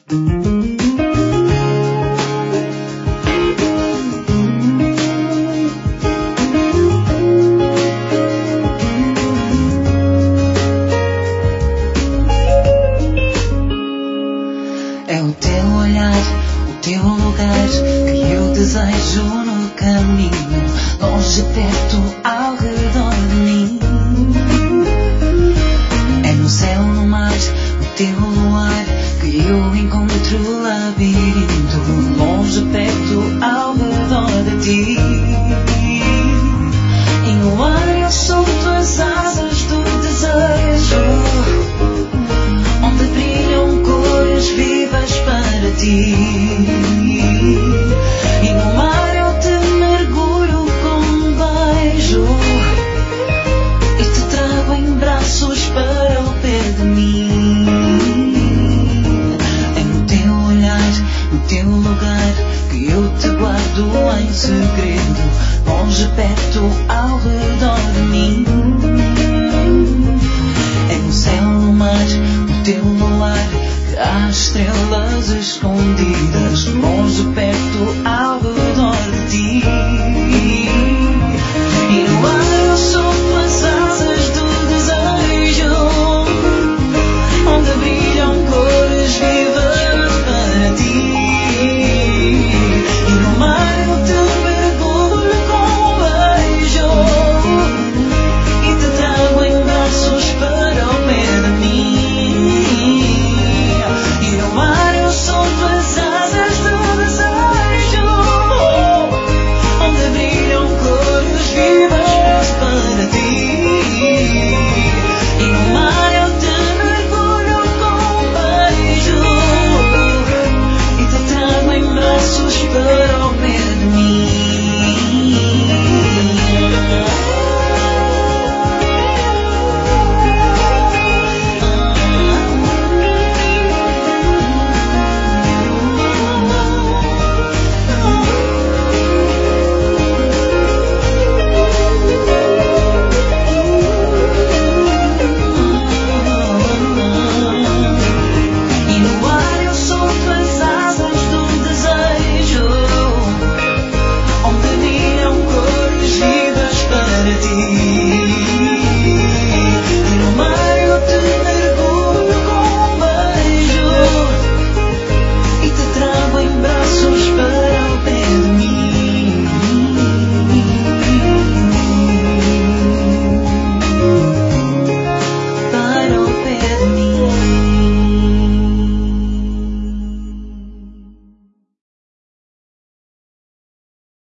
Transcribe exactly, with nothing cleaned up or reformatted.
É o teu olhar, o teu lugar que eu desejo no caminho, longe, perto, ao redor de mim. É no céu, no mar, o teu luar que eu encontro o labirinto, longe, perto, ao redor de ti. E no ar eu solto as asas do desejo, onde brilham cores vivas para ti. E no mar eu te mergulho com um beijo e te trago em braços para o pé de mim. É no teu olhar, no teu lugar que eu te guardo em segredo, longe, perto, ao redor de mim. É no céu, no mar, no teu luar que há estrelas escondidas, longe, perto, ao redor de ti.